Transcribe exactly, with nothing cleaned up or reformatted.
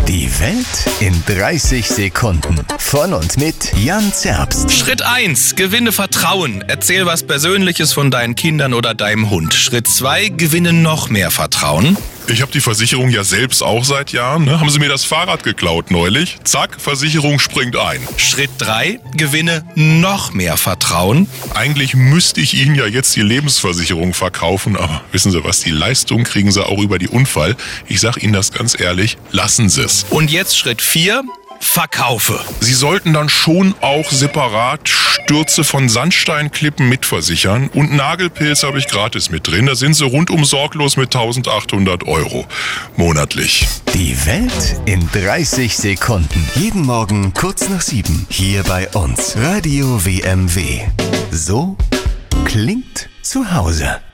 Die Welt in dreißig Sekunden. Von und mit Jan Zerbst. Schritt eins. Gewinne Vertrauen. Erzähl was Persönliches von deinen Kindern oder deinem Hund. Schritt zwei. Gewinne noch mehr Vertrauen. Ich habe die Versicherung ja selbst auch seit Jahren. Ne? Haben sie mir das Fahrrad geklaut neulich. Zack, Versicherung springt ein. Schritt drei. Gewinne noch mehr Vertrauen. Eigentlich müsste ich Ihnen ja jetzt die Lebensversicherung verkaufen, aber wissen Sie was, die Leistung kriegen Sie auch über die Unfall. Ich sage Ihnen das ganz ehrlich, lassen Sie es. Und jetzt Schritt vier. Verkaufe. Sie sollten dann schon auch separat Stürze von Sandsteinklippen mitversichern und Nagelpilz habe ich gratis mit drin. Da sind Sie rundum sorglos mit eintausendachthundert Euro monatlich. Die Welt in dreißig Sekunden. Jeden Morgen kurz nach sieben. Hier bei uns. Radio W M W. So klingt zu Hause.